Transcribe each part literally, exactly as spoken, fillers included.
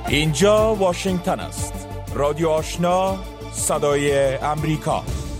اینجا واشنگتن است. رادیو آشنا، صدای امریکا.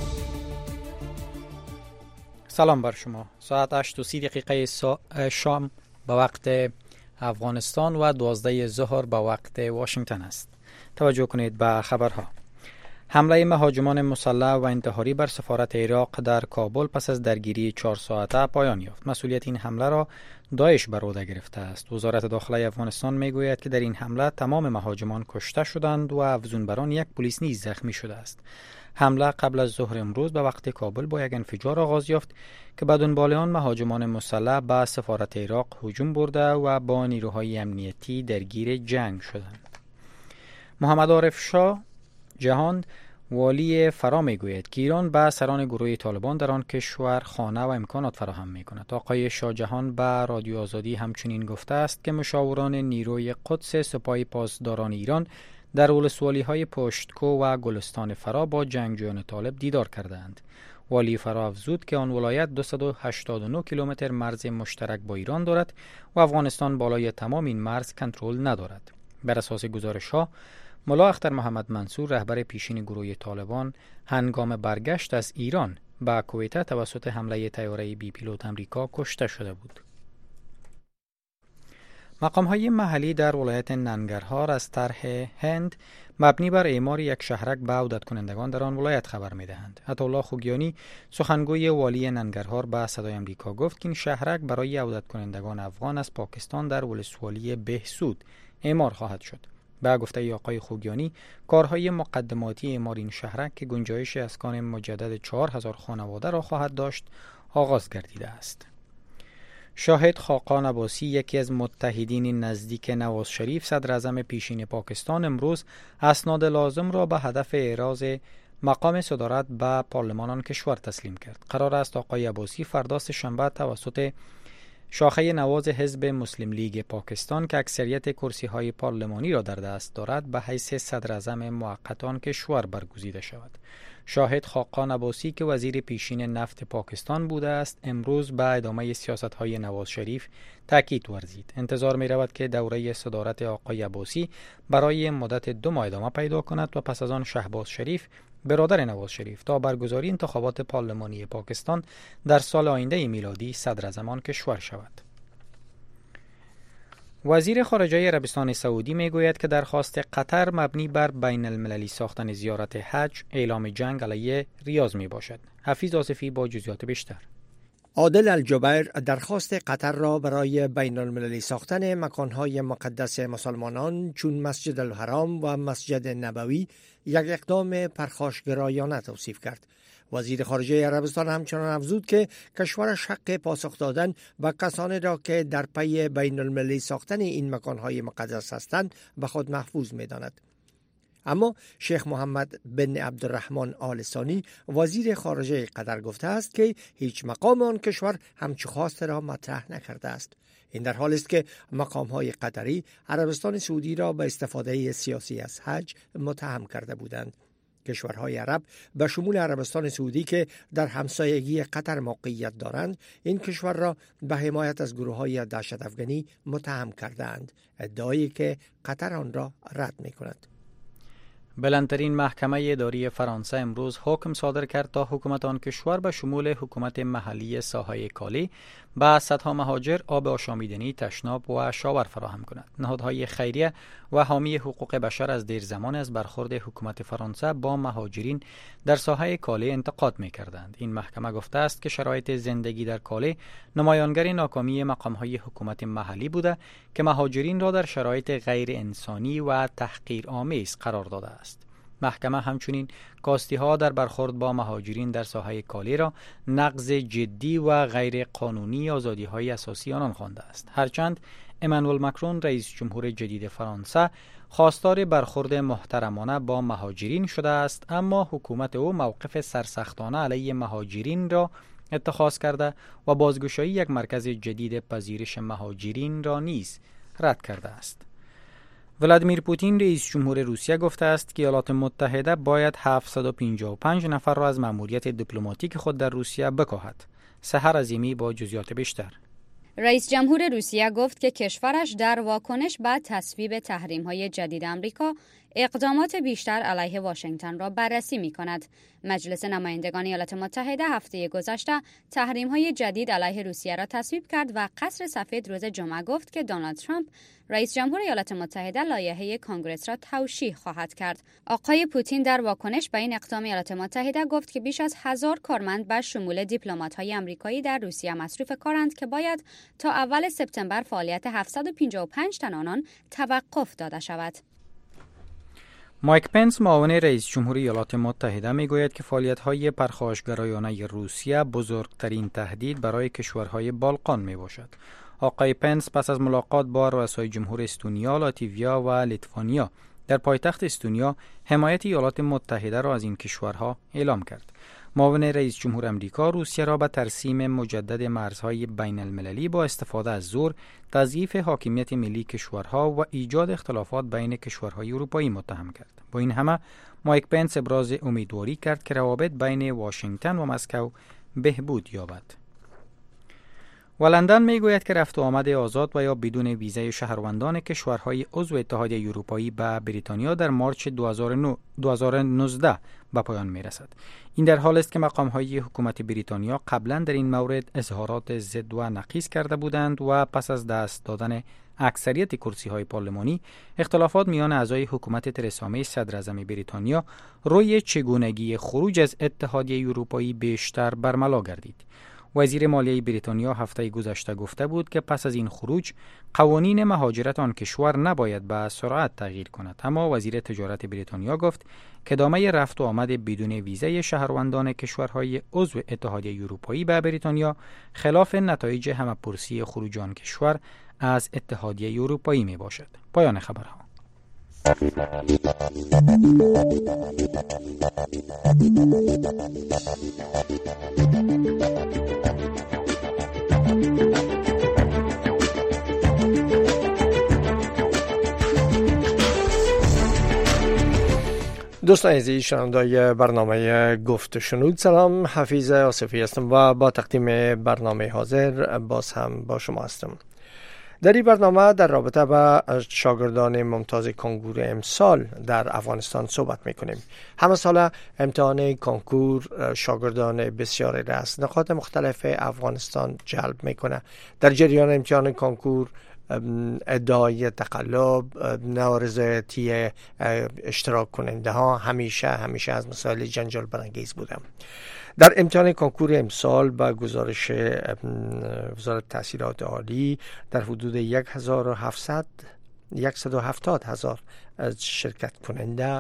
سلام بر شما. ساعت هشت و سی دقیقه شام به وقت افغانستان و دوازده ظهر به وقت واشنگتن است. توجه کنید به خبرها. حمله مهاجمان مسلح و انتحاری بر سفارت عراق در کابل پس از درگیری چهار ساعته پایان یافت. مسئولیت این حمله را داعش بر عهده گرفته است. وزارت داخلی افغانستان میگوید که در این حمله تمام مهاجمان کشته شدند و افزونبران یک پلیس نیز زخمی شده است. حمله قبل از ظهر امروز به وقت کابل با یک انفجار آغاز یافت که به دنبال آن مهاجمان مسلح به سفارت عراق هجوم برده و با نیروهای امنیتی درگیر جنگ شدند. محمد عارف شاه جهان والی فرا میگوید که ایران به سران گروه طالبان در آن کشور خانه و امکانات فراهم میکند. آقای شاه جهان به رادیو آزادی همچنین گفته است که مشاوران نیروی قدس سپاه پاسداران ایران در ولسوالی های پشتکو و گلستان فرا با جنگجویان طالب دیدار کردند. والی فرا افزود که آن ولایت دویست و هشتاد و نه کیلومتر مرز مشترک با ایران دارد و افغانستان بالای تمام این مرز کنترل ندارد. بر اساس گزارش ها، ملا اختر محمد منصور رهبر پیشین گروه طالبان هنگام برگشت از ایران به کویته توسط حمله طیاره بی پیلوت امریکا کشته شده بود. مقام‌های محلی در ولایت ننگرهار از طرح هند مبنی بر اعمار یک شهرک به عودت کنندگان در آن ولایت خبر می‌دهند. عطاالله خوگیانی سخنگوی والی ننگرهار به صدای امریکا گفت که این شهرک برای عودت کنندگان افغان از پاکستان در ولسوالی بهسود اعمار خواهد شد. به گفته آقای خوگیانی، کارهای مقدماتی اعمار این شهرک که گنجایش اسکان مجدد چهار هزار خانواده را خواهد داشت آغاز گردیده است. شاهد خاقان عباسی، یکی از متحدین نزدیک نواز شریف صدر اعظم پیشین پاکستان، امروز اسناد لازم را به هدف اعراض مقام صدارت به پارلمان آن کشور تسلیم کرد. قرار است آقای عباسی فردا سه‌شنبه توسط شاخه نواز حزب مسلم لیگ پاکستان که اکثریت کرسی‌های پارلمانی را در دست دارد به حیث صدر اعظم موقت آن کشور برگزیده شود. شاهد خاقان عباسی که وزیر پیشین نفت پاکستان بوده است، امروز به ادامه سیاست‌های نواز شریف تاکید ورزید. انتظار می‌رود که دوره صدارت آقای عباسی برای مدت دو ماه ادامه پیدا کند و پس از آن شهباز شریف برادر نواز شریف تا برگزاری انتخابات پارلمانی پاکستان در سال آینده میلادی صدر اعظم آن کشور شود. وزیر خارجه عربستان سعودی میگوید که درخواست قطر مبنی بر بین المللی ساختن زیارت حج اعلام جنگ علیه ریاض می باشد. حفیظ آصفی با جزئیات بیشتر. عادل الجبیر درخواست قطر را برای بین المللی ساختن مکانهای مقدس مسلمانان چون مسجد الحرام و مسجد نبوی یک اقدام پرخاشگرایانه توصیف کرد. وزیر خارجه عربستان همچنان افزود که کشورش حق پاسخ دادن به کسانی را که در پی بین المللی ساختن این مکانهای مقدس هستند به خود محفوظ می داند. اما شیخ محمد بن عبدالرحمن آل ثانی وزیر خارجه قطر گفته است که هیچ مقام آن کشور همچو خواست را مطرح نکرده است. این در حالی است که مقام‌های قطری عربستان سعودی را به استفاده سیاسی از حج متهم کرده بودند. کشورهای عرب به شمول عربستان سعودی که در همسایگی قطر موقعیت دارند، این کشور را به حمایت از گروه‌های دهشت افغانی متهم کردند، ادعایی که قطر آن را رد می‌کند. بلندترین محکمه اداری فرانسه امروز حکم صادر کرد تا حکومت آن کشور به شمول حکومت محلی ساحل کالی به صدها مهاجر آب آشامیدنی، تشناب و شاور فراهم کند. نهادهای خیریه و حامی حقوق بشر از دیر زمان از برخورد حکومت فرانسه با مهاجرین در ساحل کالی انتقاد می‌کردند. این محکمه گفته است که شرایط زندگی در کالی نمایانگر ناکامی مقام‌های حکومت محلی بوده که مهاجرین را در شرایط غیر انسانی و تحقیرآمیز قرار داده است. محکمه همچنین کاستی‌ها در برخورد با مهاجرین در ساحل کالی را نقض جدی و غیر قانونی آزادی‌های اساسی آنان خوانده است. هرچند امانوئل ماکرون رئیس جمهور جدید فرانسه خواستار برخورد محترمانه با مهاجرین شده است، اما حکومت او موقف سرسختانه علیه مهاجرین را اتخاذ کرده و بازگشایی یک مرکز جدید پذیرش مهاجرین را نیز رد کرده است. ولادیمیر پوتین رئیس جمهور روسیه گفته است که ایالات متحده باید هفتصد و پنجاه و پنج نفر را از مأموریت دیپلماتیک خود در روسیه بکاهد. سحر عظیمی با جزئیات بیشتر. رئیس جمهور روسیه گفت که کشورش در واکنش به تصویب تحریم‌های جدید آمریکا اقدامات بیشتر علیه واشنگتن را بررسی می‌کند. مجلس نمایندگان ایالات متحده هفته گذشته تحریم‌های جدید علیه روسیه را تصویب کرد و قصر سفید روز جمعه گفت که دونالد ترامپ رئیس جمهور ایالات متحده لایحه کنگره را توشیح خواهد کرد. آقای پوتین در واکنش به این اقدام ایالات متحده گفت که بیش از هزار کارمند به شمول دیپلمات‌های آمریکایی در روسیه مصروف کارند که باید تا اول سپتامبر فعالیت هفتصد و پنجاه و پنج تن آنان توقف داده شود. مایک پنس معاون رئیس جمهور ایالات متحده میگوید که فعالیت‌های پرخاشگرایانه روسیه بزرگترین تهدید برای کشورهای بالقان میباشد. آقای پنس پس از ملاقات با رؤسای جمهور استونیا، لاتویا و لیتوانیا در پایتخت استونیا حمایت ایالات متحده را از این کشورها اعلام کرد. معاون رئیس جمهور امریکا روسیه را به ترسیم مجدد مرزهای بین المللی با استفاده از زور، تضعیف حاکمیت ملی کشورها و ایجاد اختلافات بین کشورهای اروپایی متهم کرد. با این همه مایک پنس ابراز امیدواری کرد که روابط بین واشنگتن و مسکو بهبود یابد. و لندن میگوید که رفت و آمد آزاد و یا بدون ویزای شهروندان کشورهای عضو اتحادیه اروپایی به بریتانیا در مارچ دو هزار و نوزده به پایان میرسد. این در حالی است که مقام‌های حکومت بریتانیا قبلا در این مورد اظهارات ضد و نقیض کرده بودند و پس از دست دادن اکثریت کرسی‌های پارلمانی اختلافات میان اعضای حکومت ترسا می صدر اعظم بریتانیا روی چگونگی خروج از اتحادیه اروپایی بیشتر برملا گردید. وزیر مالیه بریتانیا هفته گذشته گفته بود که پس از این خروج قوانین مهاجرت آن کشور نباید به سرعت تغییر کند، اما وزیر تجارت بریتانیا گفت که ادامه رفت و آمد بدون ویزای شهروندان کشورهای عضو اتحادیه اروپایی به بریتانیا خلاف نتایج همه‌پرسی خروج آن کشور از اتحادیه اروپایی می باشد. پایان خبرها. دوستان عزیز شنوندای برنامه گفت و شنود، سلام، حفیظ آصفی هستم و با تقدیم برنامه حاضر باز هم با شما هستم. در این برنامه در رابطه با شاگردان ممتاز کنکور امسال در افغانستان صحبت میکنیم. همه ساله امتحان کنکور شاگردان بسیاری را از نقاط مختلف افغانستان جلب میکنه. در جریان امتحان کنکور ادعای تقلب، نارضایتی اشتراک کننده ها همیشه همیشه از مسائل جنجال برانگیز بوده. در امتحان کنکور امسال با گزارش وزارت تحصیلات عالی در حدود صد و هفتاد هزار شرکت کننده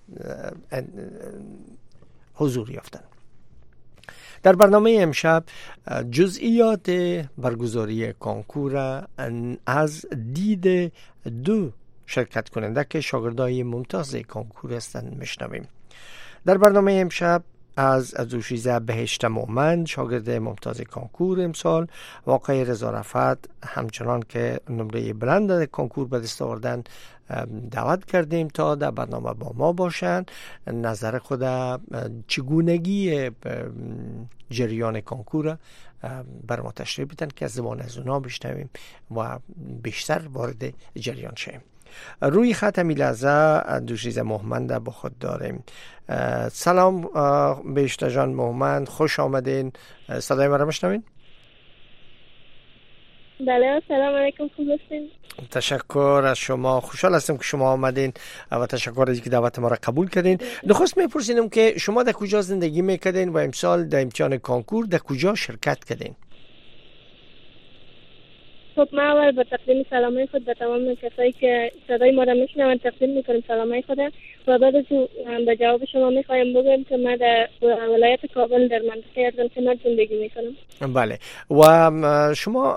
حضور یافتند. در برنامه امشب جزئیات برگزاری کنکور از دید دو شرکت کننده که شاگردای ممتاز کنکور هستند میشنویم. در برنامه امشب از دوشیزه بهشت مومند، شاگرد ممتاز کنکور امسال، واقعی رضا رفعت، همچنان که نمره بلند کنکور به دست آوردن، دعوت کردیم تا در برنامه با ما باشند، نظر خود چگونگی جریان کنکور بر ما تشریح بدن که از زبان از اونا بشنویم و بیشتر وارد جریان شیم. روی خط میلحظه دوشیز محمد با خود داریم. سلام بهشت جان محمد، خوش آمدین. صدای ما را میشنوین؟ بله، سلام علیکم، خوب هستین؟ تشکر از شما، خوشحال هستم که شما آمدین و تشکر از اینکه دعوت ما را قبول کردین. نخست میپرسینم که شما در کجا زندگی میکردین و امسال در امتحان کنکور در کجا شرکت کردین؟ خب ما اول با تقدیم سلامای خود به تمام کسایی که صدای ما را میشنون تقدیم میکنیم سلامای خود و بعد از اون به جواب شما میخوایم بگم که ما در ولایت کابل در منطقه ارزمکنار زندگی میکنم. بله، و شما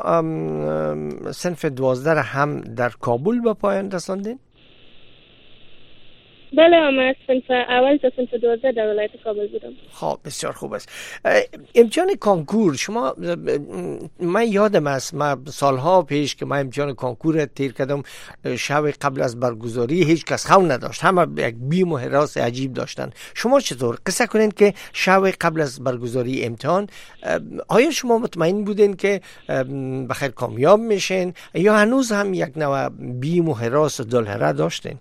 صنف دوازده هم در کابل به پایان رساندین؟ بله، من از صنف اول تا صنف دوازده در ولایت کابل بودم. خب بسیار خوب است. امتحان کانکور شما، من یادم است من سالها پیش که من امتحان کانکور تیر کردم، شب قبل از برگزاری هیچ کس خون نداشت، همه یک بیم و هراس عجیب داشتن. شما چطور؟ قصه کنین که شب قبل از برگزاری امتحان آیا شما مطمئن بودین که بخیر کامیاب میشین یا هنوز هم یک نوع بیم و هراس و دلهره داشتین؟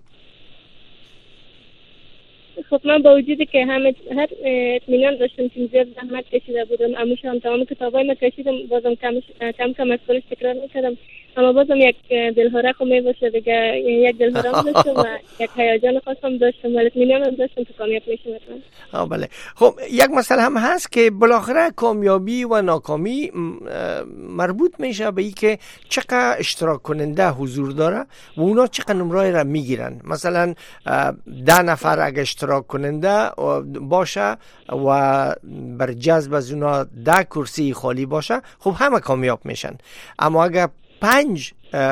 خب من با وجودی که همه هر اطمینان داشتم که زیاد زحمت کشیده بودم، اما هم تمام کتابای ما کشیدم، بازم کم کم کم از خودش تکرار میکردم، اما بازم یک دلهره خو میباشه دیگه، یک دلهره هم داشتم و یک هیجان خاصم داشتم، ولی اطمینان هم داشتم که کامیاب میشم. آه بله. خب یک مسئله هم هست که بالاخره کامیابی و ناکامی مربوط میشه به اینکه چقدر اشتراک کننده حضور داره و اونا چقدر نمره را میگیرن. مثلا ده نفر اگه اشتراک کننده باشه و بر جذب از اونا ده کرسی خالی باشه، خب همه کامیاب میشن. اما اگه پنج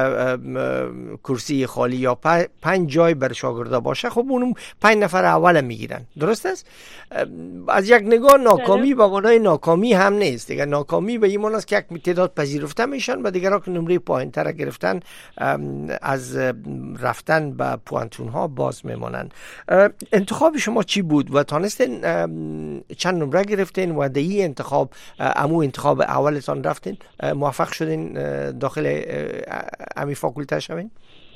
کرسی خالی یا پنج جای بر شاگردا باشه، خب اونم پنج نفر اول میگیرن. درست است؟ از یک نگاه ناکامی به معنای ناکامی هم نیست دیگه. ناکامی به این معنی است که یک تعداد پذیرفته میشن و دیگرها که نمره پایین‌تر گرفتن از رفتن به پوانتون ها باز میمانن. انتخاب شما چی بود و تانستین چند نمره گرفتین و در این انتخاب امو انتخاب اولتان رفتین موفق شدین داخل امی فاکولته شوین؟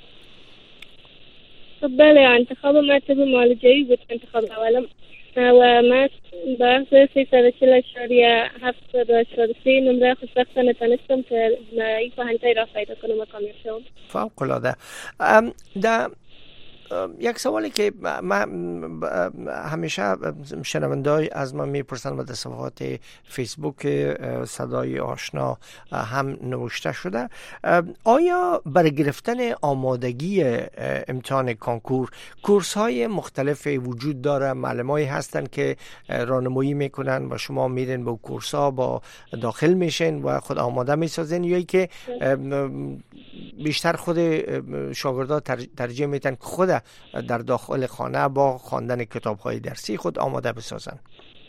بله، انتخاب مطلب معالجه‌ای بود انتخاب اولم و من بحث سیصد و چهل اشاریه هفتاد و سه نمره خوشبختانه تانستم که این پاهنجای را پیدا کنم و کامیاب شدم. فوق‌العاده. در یک سوالی که من همیشه شنونده‌های از من میپرسن و در صفحات فیسبوک صدای آشنا هم نوشته شده، آیا برای گرفتن آمادگی امتحان کانکور کورس های مختلف وجود داره؟ معلمایی هستن که راهنمایی میکنن و شما میرین به کورس ها با داخل میشین و خود آماده میسازین، یا که بیشتر خود شاگردها ترجیح میتن که خود در داخل خانه با خواندن کتاب‌های درسی خود آماده بسازن؟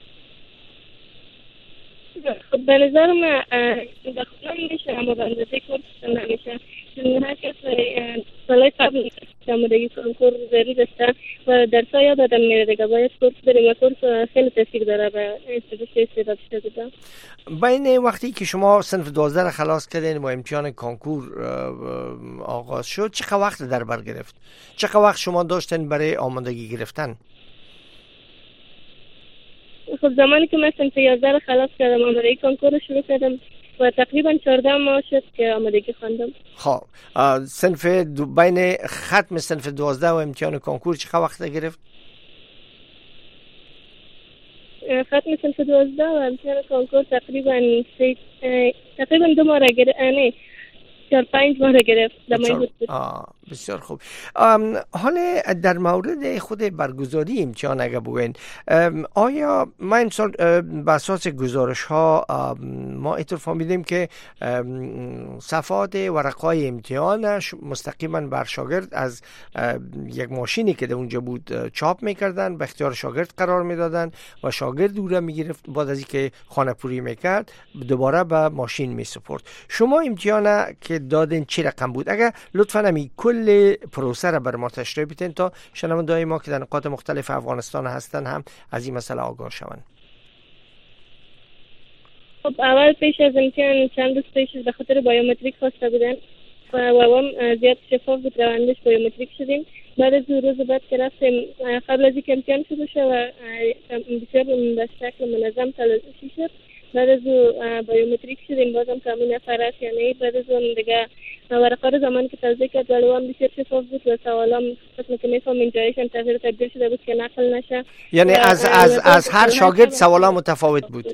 خب به نظر من داخل میشه، اما به اندازه کورس نمیشه. چون هر کس سالهای قبل آمادگی کانکور ضرور است و درس‌ها یاد آدم میره دیگه، باید کورس بریم و کورس خیلی تاثیر داره به استفاده استعداد شده. بین وقتی که شما صنف دوازده را خلاص کردین و امتحان کانکور آغاز شد، چقدر وقت در بر گرفت؟ چقدر وقت شما داشتین برای آمادگی گرفتن؟ خب زمانی که من صنف یازده را خلاص کردم آمادگی کانکور رو شروع کردم و تقریبا چهارده ماه شد که آمادگی خواندم. خب صنف بین ختم صنف دوازده و امتحان کانکور چقدر وقت گرفت؟ ختم صنف دوازده و امتحان کانکور تقریبا سی تقریبا دو ماه را گرفت، نه چهار پنج ماه را گرفت. بسیار خوب. حالا در مورد خود برگزاری امتحان اگه بگوین، آیا ما امسال به اساس گزارش ها ما اینطور فهمیدیم که صفحات ورقای امتحان مستقیما بر شاگرد از یک ماشینی که در اونجا بود چاپ میکردن، به اختیار شاگرد قرار میدادن و شاگرد او را میگرفت، بعد از اینکه خانه پوری میکرد دوباره به ماشین میسپرد. شما امتحان که دادین چی رقم بود؟ اگه لطفاً امی کل پروسه را بر ما تشریح بدین تا شنونده‌های ما که در نقاط مختلف افغانستان هستن هم از این مسئله آگاه شوند. خب اول پیش از امتحان چند روز پیش به خاطر بایومتریک خواسته بودن و و زیاد شفاف بود روندش، بایومتریک شدیم. بعد از روز بعد که رفتیم قبل از اینکه امتحان شروع شه و بسیار به شکل منظم تلاشی شد، بعد از بایومتریک شدیم، بازم کامل نفرش یعنی بعد از اون دیگه ورقه رو زمانی که توضیح کرد ولی هم بسیار شفاف بود و سوالام قسم که میفهمین جایشان تغییر تبدیل شده بود که نقل نشه. یعنی از از از هر شاگرد سوالا متفاوت بود.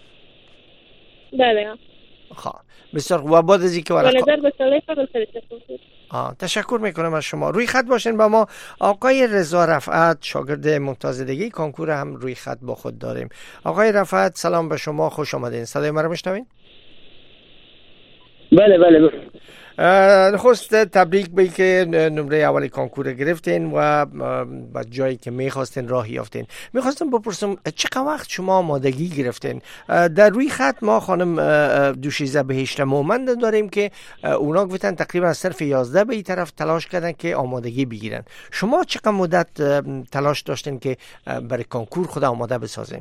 بله. خب بسیار و بعد از اینکه ورقه نظر به سوال قبل خیلی شفاف بود. آه تشکر میکنم از شما. روی خط باشین با ما آقای رضا رفعت، شاگرد ممتاز دیگه کانکور هم روی خط با خود داریم. آقای رفعت سلام به شما، خوش آمدین. صدای ما رو میشنوین؟ بله بله بله. نخست تبریک به که نمره اول کنکور گرفتین و به جایی که میخواستین راه یافتین. میخواستم بپرسم چقدر وقت شما آمادگی گرفتین؟ در روی خط ما خانم دوشیزه بهشت مومند داریم که اونا گفتن تقریبا از صرف یازده به این طرف تلاش کردن که آمادگی بگیرن. شما چقدر مدت تلاش داشتین که برای کنکور خود آماده بسازین؟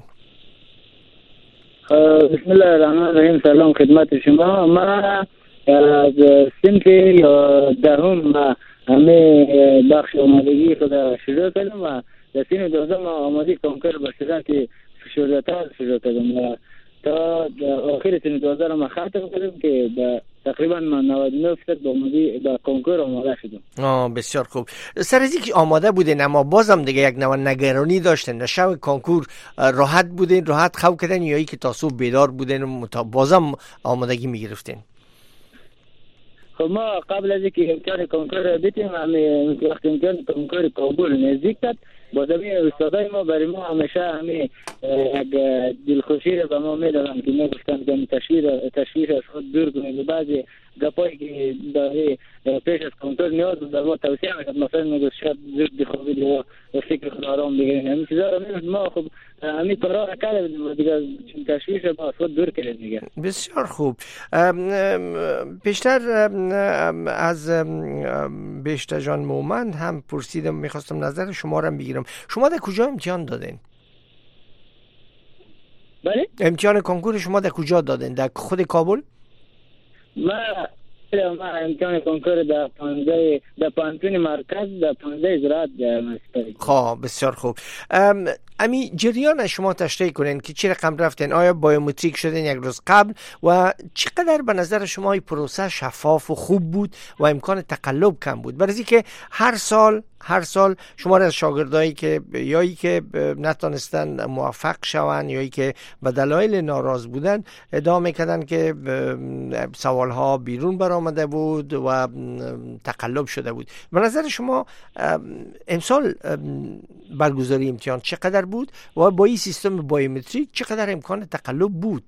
بسم الله الرحمن الرحیم. سلام خدمت شما. ما از صنف دهم همه بخش آمادگی خود شروع کردم و در سن دوازدهم آماده کنکور به صورت فشرده‌تر شروع کردم تا آخر سن دوازدهم ما ختم کردم که تقریبا من نود و نه درصد با آماده با کنکور آماده شدم. آه بسیار خوب. سر از اینکه آماده بودین اما بازم دیگه یک نوع نگرانی داشتین. در شب کنکور راحت بودین، راحت خواب کردین یا اینکه تا صبح بیدار بودین و بازم آمادگی میگرفتین؟ خب ما قبل از اینکه امتحان کنکور بدیم همه وقت امتحان کنکور کابل نزدیک شد با زمین استادای ما برای ما همیشه همه یک دلخوشی را به ما میدادن که میگفتن که تشویش تشویش از خود دور کنید. بعضی گپایی که برای پیش از کنکور نیاز بود در ما توصیه میکرد، مثلا میگفت شاید زود بخوابید یا فکر خود آرام بگیرید. همین چیزا را میگفت ما خب همین کارا را کردیم دیگه، تشویش را از خود دور کردیم دیگه. بسیار خوب. بیشتر از بهشت جان مومند هم پرسیدم، میخواستم نظر شما را بگیرم. شما در کجا امتحان دادین؟ بله؟ امتحان کنکور شما در کجا دادین؟ در خود کابل؟ ما ما امتحان کنکور در پانزده در پانزده مرکز در پانزده زراعت در مستری. خب بسیار خوب. امی جریان شما تشریح کنین که چه رقم رفتین؟ آیا بایومتریک شدین یک روز قبل و چقدر به نظر شما این پروسه شفاف و خوب بود و امکان تقلب کم بود؟ برای اینکه هر سال هر سال شما را از شاگردایی که یایی که نتونستن موفق شون یایی که به دلایل ناراض بودن ادعا میکردن که سوالها بیرون برآمده بود و تقلب شده بود. به نظر شما امسال برگزاری امتحان چقدر بود و با این سیستم بایومتریک چقدر امکان تقلب بود؟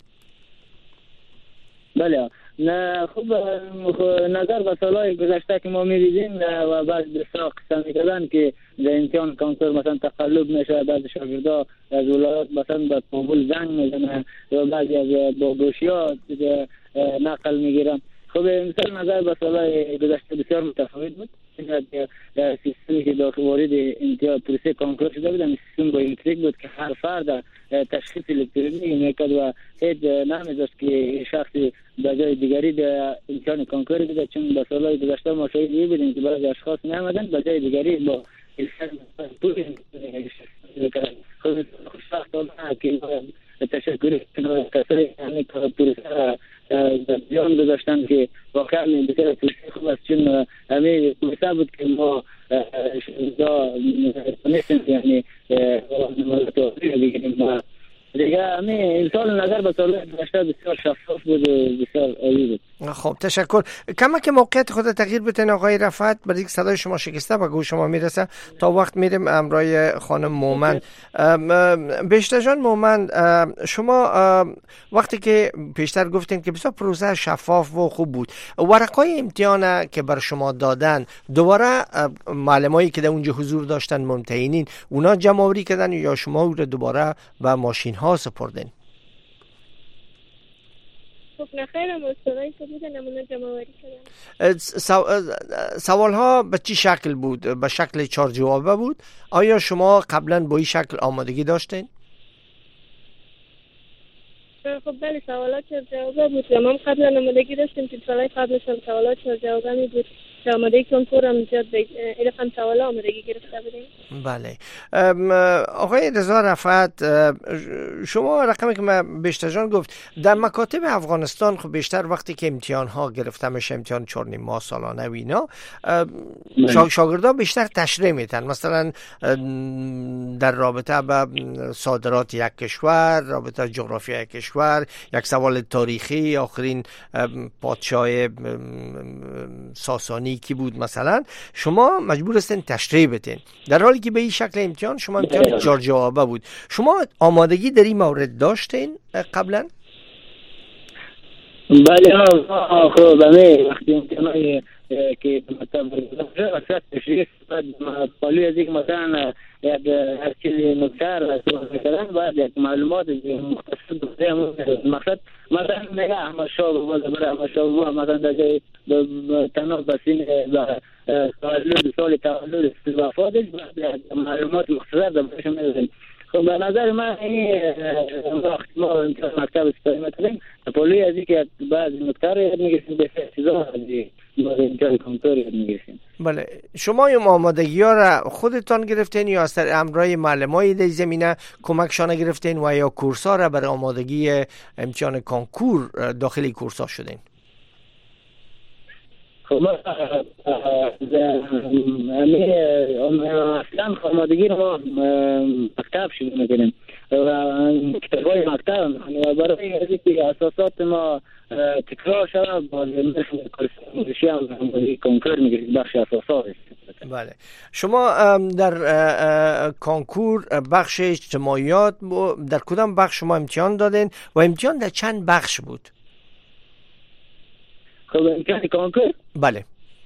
بله نه خوب نظر به سالهای گذشته که ما می‌دیدیم و بعض بسیار قسم می‌کردن که در امتحان کنکور مثلا تقلب میشه، بعض شاگردا از ولایات مثلا به کابل زنگ میزنن یا بعضی از با گوشی‌ها نقل میگیرن. خب مثلا نظر به سالهای گذشته بسیار متفاوت بود. در سیستمی که داخل وارد امتحان پروسه کنکور شده بود سیستم بایومتریک بود که هر فرد تشخیص الکترونیکی میکرد و هیچ نمیذاشت که شخصی به جای دیگری در امتحان کنکور بده، چون به سالهای گذشته ما شاهد بودیم که بعضی اشخاص نمیدن به جای دیگری با پول خود خوشبختانه که تشکر کنم کسایی همین پروسه بیان گذاشتن که واقعا بسیار پروسه خوب است، چون همین پروسه بود که ما نشتیم یعنی توضیح بگیریم و دیگه همین امسال نظر به سال گذشته بسیار شفاف بود و بسیار عالی بود. خب تشکر. کما که موقعیت خود تغییر بتین آقای رفعت، برای اینکه صدای شما شکسته به گوش شما میرسه تا وقت میریم امرای خانم مومند. بهشت جان مومند، شما وقتی که پیشتر گفتین که بسیار پروسه شفاف و خوب بود، ورقای امتحان که بر شما دادن دوباره معلمایی که در اونجا حضور داشتن ممتحنین اونا جمع آوری کردن یا شما رو دوباره به ماشین ها سپردین؟ خب نخیر هم استادایی که بودن نمونه جمع آوری کردن. سوال ها به چی شکل بود؟ به شکل چهار جوابه بود؟ آیا شما قبلا با این شکل آمادگی داشتین؟ خب بله سوالات چهار جوابه بود و ما قبلا آمادگی داشتیم که سالهای قبلش هم سوالات چهار جوابه می بود که آمادگی کنکور هم زیاد به این رقم سوالا آمادگی گرفته بودیم. بله. آقای رضا رفعت، شما رقمی که من بهشت جان گفت در مکاتب افغانستان خب بیشتر وقتی که امتحان ها گرفته میشه امتحان چهار نیم ماه سالانه و اینا شاگردان بیشتر تشریح میتن، مثلا در رابطه با صادرات یک کشور، رابطه جغرافیا یک کشور، یک سوال تاریخی آخرین پادشاه ساسانی کی بود مثلا، شما مجبور هستین تشریح بدین، در حالی که به این شکل امتحان شما امتحان چهار جوابه بود. شما آمادگی در این مورد داشتین قبلا؟ بله ها خوب همه وقتی امتحانای که مثلا برگزار شد تشریف پالی از یک مثلا یک هر چیزی نکتر کردن باید یک معلومات مختصر بده. مقصد مثلا نگه همه شاب باز برای همه شاب باز مثلا در جای تنها بسین تولد سال تولد وفادش باید معلومات مختصر در برشم نداریم. خب به نظر من این وقت ما مکتب استایمت داریم پالی از یک بعض نکتر یاد میگیریم به چیزا از امتحان کنکور یاد میگیریم. بله شما این آمادگی ها را خودتان گرفتین یا از امرای معلمای در زمینه کمکشان گرفتین و یا کورس ها را برای آمادگی امتحان کنکور داخل کورس ها شدین؟ خب ما اصلا آمادگی رو مکتب شروع میکنیم و کتاب های مکتب برای از اینکه اساسات ما تکرار شد با کورسی هم کنکور میگیرید بخش اساسات. بله شما در کنکور بخش اجتماعیات در کدام بخش شما امتحان دادین و امتحان در چند بخش بود؟ خب امتحان کنکور؟ بله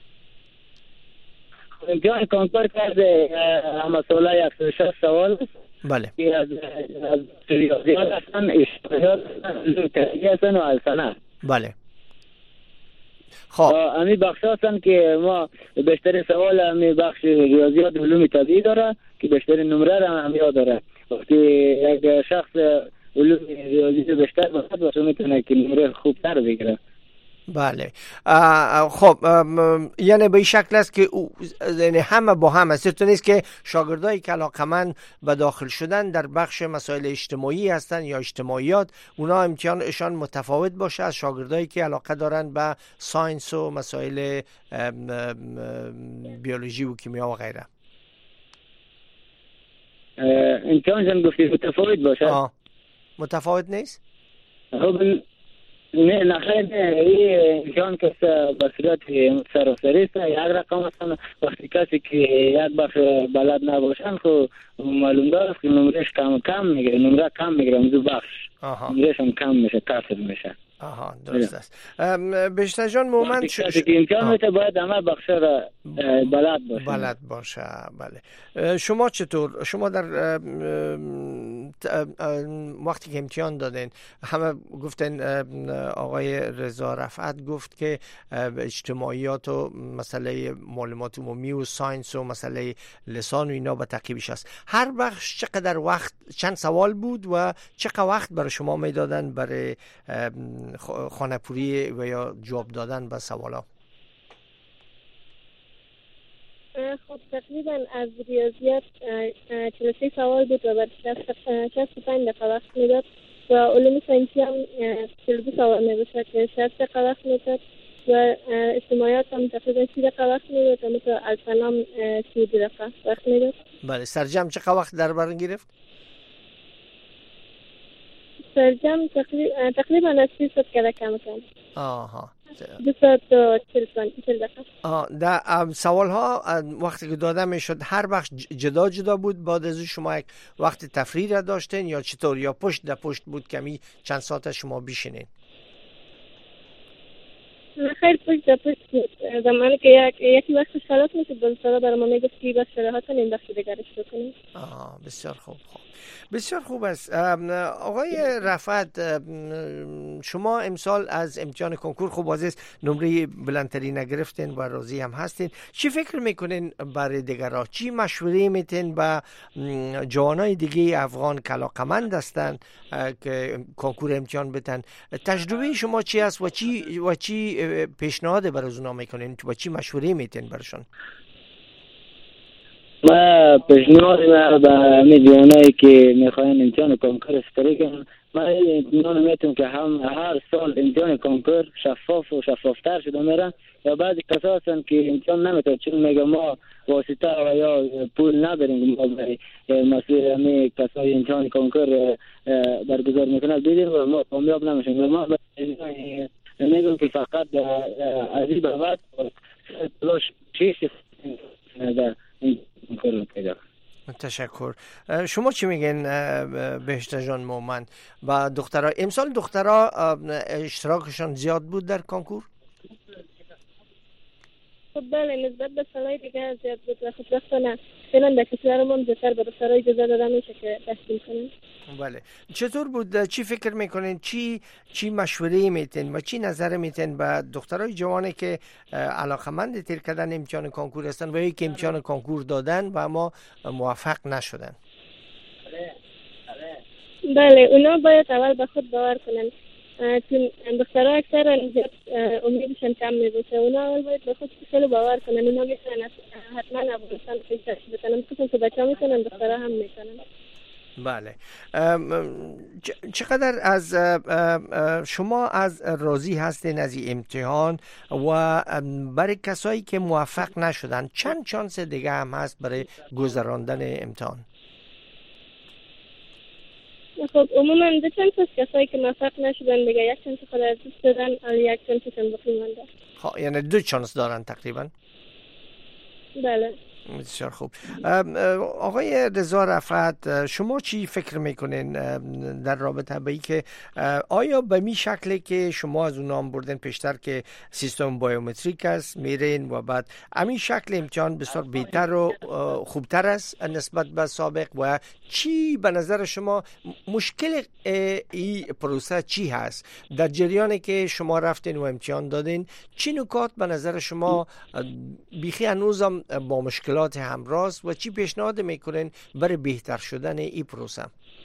خب امتحان کنکور کرده همه سوال یک شش سوال است. بله که از ریاضیات هستن، اجتماعیات هستن و السنه. بله خب امی بخش هستن که ما بیشتر سوال امی بخش ریاضیات علوم طبیعی داره که بیشتر نمره را هم یاد داره. وقتی یک شخص علوم ریاضی بیشتر بخواد باشه میتونه که نمره خوبتر بگیره. بله خب یعنی به این شکل است که یعنی همه با هم است، نیست که شاگردایی که علاقمند به داخل شدن در بخش مسائل اجتماعی هستن یا اجتماعیات اونا امتحانشان متفاوت باشه از شاگردایی که علاقه دارن به ساینس و مسائل بیولوژی و کیمیا و غیره. امتحانشان گفتی متفاوت باشه؟ آه. متفاوت نیست؟ خب نه نخیر این امتحان که به صورت سراسری است. یک رقم هستن وقتی کسی که یک بخش بلد نباشن خب معلوم داره که نمرش کم کم میگیره، نمره کم میگیره دو بخش نمرش هم کم میشه، کسر میشه. آها درست است. بیشتر جان مومند ش... کسی که امتحان میده باید همه بخش را بلد باشه. بلد باشه بله. شما چطور؟ شما در وقتی که امتحان دادین همه گفتن آقای رضا رفعت گفت که اجتماعیات و مسئله معلومات عمومی و ساینس و مسئله لسان و اینا به تعقیبش است. هر بخش چقدر وقت، چند سوال بود و چقدر وقت برای شما میدادن برای خانه پوری و یا جواب دادن به سوالا؟ خب تقریبا از ریاضیات چهل و سه سوال بود و بعد شصت و پنج دقیقه وقت میداد و علوم ساینسی هم چهل و دو سوال میباشد که شصت دقیقه وقت میداد و اجتماعیات هم تقریبا سی دقیقه وقت میداد و مثل الفن هم سی و دو دقیقه وقت میداد. بله سرجم چقدر وقت در بر گرفت؟ سرجم تقریبا تقریبا از سی ساعت کرده کم کم. آها دو ساعت و چهل دقیقه. آه در سوال ها وقتی که داده می شد هر بخش جدا جدا بود؟ بعد از شما یک وقت تفریح را داشتین یا چطور، یا پشت در پشت بود کمی چند ساعت شما بشینین؟ خیلی پشت در پشت بود. زمانی که یک یکی وقتش خلاص میشد باز سالا برای ما میگفت که بخش راحت این بخش دیگرش بکنیم. آه بسیار خوب خوب بسیار خوب است. آقای رفعت شما امسال از امتحان کنکور خوب عزیز نمره بلندتری نگرفتین و راضی هم هستین. چی فکر میکنین برای دیگرها؟ چی مشوره میتین به جوانای دیگه افغان که علاقمند هستن که کنکور امتحان بتن؟ تجربه شما چی است و چی و چی پیشنهاد برای اونا میکنین و چی مشوره میتین برشون؟ ما پیشنهاد ما به میلیونایی که میخواین امتحان کنکور اشتراک کنن، ما پیشنهاد میتونم که هم هر سال امتحان کنکور شفاف و شفافتر شده میره. یا بعضی کسا هستن که امتحان نمیتونن چون میگه ما واسطه و یا پول نداریم ما برای مسئله همه کسای امتحان کنکور برگزار میکنن بیدیم و ما کامیاب نمیشیم. و ما میگم که فقط از این بعد تلاش چیزی در تشکر. شما چی میگین بهشت جان مومن؟ و دخترها امسال دخترها اشتراکشان زیاد بود در کنکور؟ خب بله، نسبت به سالهای دیگه زیاد بود و خب دختران فعلا در کشورمون بهتر به دخترها اجازه داده میشه که تحصیل کنن. بله. چطور بود؟ چی فکر میکنین؟ چی چی مشوره میتین و چی نظر میتین به دخترای جوانی که علاقمند تیر کردن امتحان کنکور هستن و یک امتحان کنکور دادن و اما موفق نشدن؟ بله، اونا باید اول به خود باور کنن، چون دخترها اکثر امیدشان کم میبوشه. اونا اول باید به خود خیلی باور کنن. اونا میتونن حتما افغانستان پیشش بکنن، خصوصا که بچه ها میتونن، دخترها هم میتونن. بله. چقدر از شما از راضی هستین از این امتحان و برای کسایی که موفق نشدن چند شانس دیگه هم هست برای گذراندن امتحان؟ خب عموما دو چند تا کسایی که موفق نشدن دیگه یک چانس خود از دست دادن و یک چانس هم باقی مونده. خب یعنی دو چانس دارن تقریبا؟ بله. بسیار خوب. آقای رضا رفعت، شما چی فکر میکنین در رابطه با این که آیا به می شکلی که شما از اون نام بردن پیشتر که سیستم بایومتریک است میرین و بعد همین شکل امتحان بسیار بهتر و خوبتر است نسبت به سابق و چی به نظر شما مشکل این پروسه چی هست در جریانی که شما رفتین و امتحان دادین؟ چی نکات به نظر شما بیخی هنوزم با مشکل همراه و چی پیشنهاد میکنین برای بهتر شدن این پروسه؟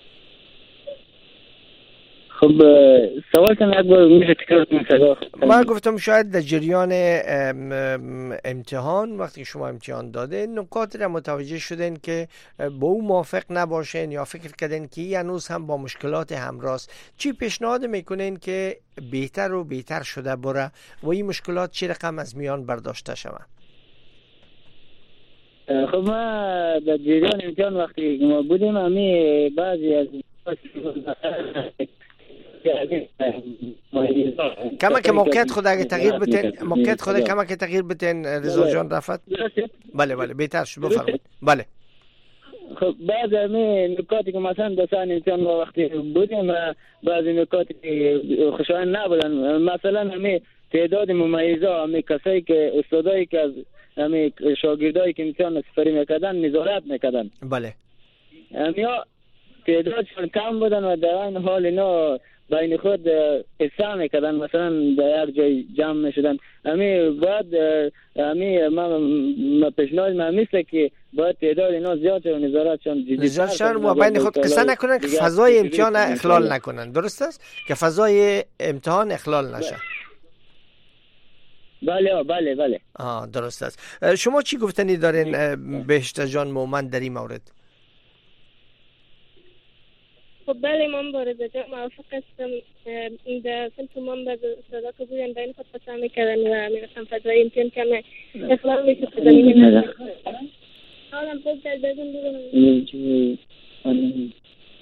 خب سوال کن اکبر، میشه تکرار کنید؟ من گفتم شاید در جریان امتحان وقتی شما امتحان دادین نکاتی را متوجه شدین که با او موافق نباشین یا فکر کردین که هنوز هم با مشکلات همراه است. چی پیشنهاد میکنین که بهتر و بهتر شده بره و این مشکلات چی رقم از میان برداشته شود؟ خب ما در جریان امتحان وقتی ما بودیم همی بعضی از کما که موقعیت خود اگه تغییر بتین موقعیت خود کما که تغییر بتین رضا جان رفت. بله بله بهتر شد، بفرمایید. بله. خب بعضی همی نکاتی که مثلا دستان امتحان وقتی بودیم بعضی نکاتی که خوشایند نبودن، مثلا همی تعداد ممیزا، همی کسایی که استادایی که از همی شاگردایی که امتحان سپری میکردن نظارت میکردن، بله، همیا تعدادشون کم بودن و در این حال اینا بین خود قصه میکردن، مثلا در یک جای جمع میشدن. همی باید همی ما پیشنهاد ما مثل که باید تعداد اینا زیاد و نظارتشون جدی نظارتشون و بین خود قصه نکنن که فضای امتحان اخلال نکنن. درست است که فضای امتحان اخلال نشه. بله بله بله آه درست است. شما چی گفتنی دارین بهشت جان مومن در این مورد؟ خب بله، من با رضا جان موافق هستم. این در سنت من با استادا که بودن بین خود قسم میکردن و میرسن فضای امتحان کمه اخلال میشه که زمینه حالا خوب در بزن بودن.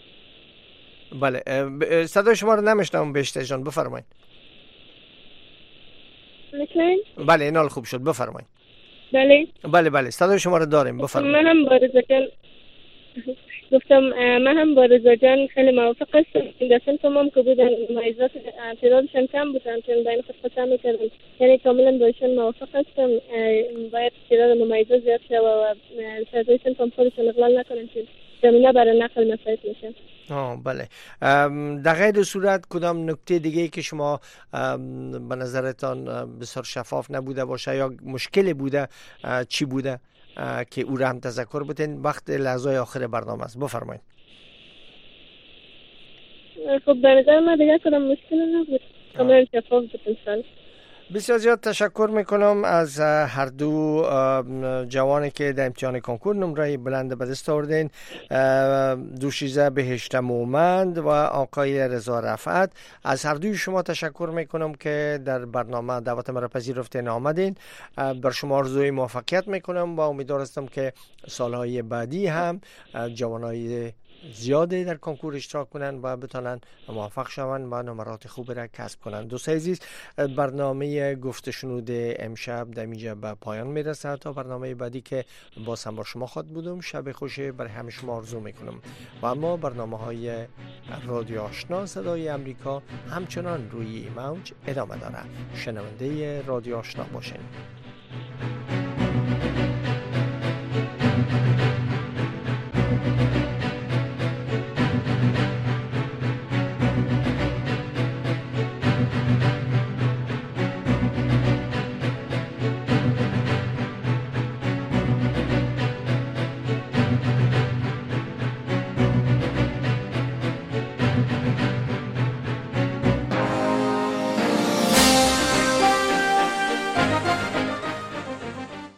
بله، صدای شما رو نمیشنم بهشت جان، بفرمایید. میشنین؟ بله اینال خوب شد، بفرمایید. بله بله بله صدای شما رو داریم، بفرمایید. من هم با رضا جان گفتم من هم با رضا جان خیلی موافق هستم. این دستان تمام که بودن ممیزات تعدادشان کم بودن چون بین خود قسم میکردن، یعنی کاملا باشون موافق هستم. باید تعداد ممیزات زیاد شد و سرزایشان تام خودشان اغلال نکنن چون زمینه برای نقل مسایت میشن. آه بله. در غیر صورت کدام نکته دیگه که شما به نظرتان بسیار شفاف نبوده باشه یا مشکل بوده چی بوده که او را هم تذکر بتین؟ وقت لحظه آخر برنامه است، بفرمایید. خب به نظر من دیگه کدام مشکل نبود، کاملا شفاف بود امسال. بسیار زیاد تشکر میکنم از هر دو جوانی که در امتحان کنکور نمره بلند به دست آوردین، دوشیزه بهشت مومند و آقای رضا رفعت. از هر دوی شما تشکر میکنم که در برنامه دعوت مرا پذیرفتین آمدین. بر شما آرزوی موفقیت میکنم و امیدوار هستم که سالهای بعدی هم جوانای زیاده در کنکور اشتراک کنند و بتونن موفق شوند و نمرات خوب را کسب کنند. دوستان عزیز، برنامه گفت شنود امشب در اینجا به پایان میرسه. تا برنامه بعدی که باز هم با شما خود بودم، شب خوش برای همه شما آرزو میکنم. و اما برنامه های رادیو آشنا صدای امریکا همچنان روی موج ادامه داره. شنونده رادیو آشنا باشین.